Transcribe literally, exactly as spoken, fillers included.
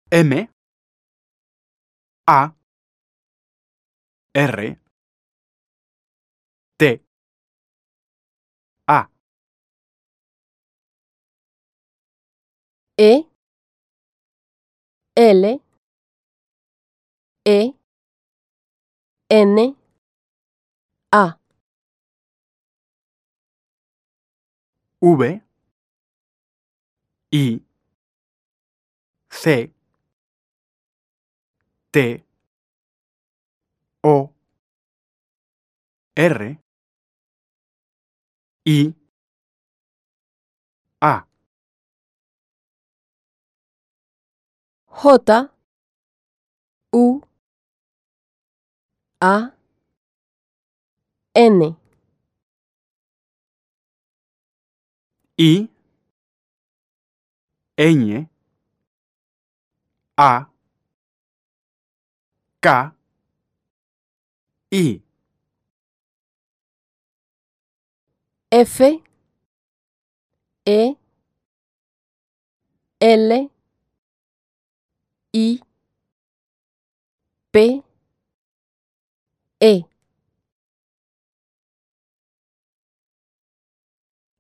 M, A, R, T, A, E, L, E, N, A, V, I, C, T, O, R, I, A, J, U, A, N, I, Ñ, A, K, I, F, E, L, I, P, E.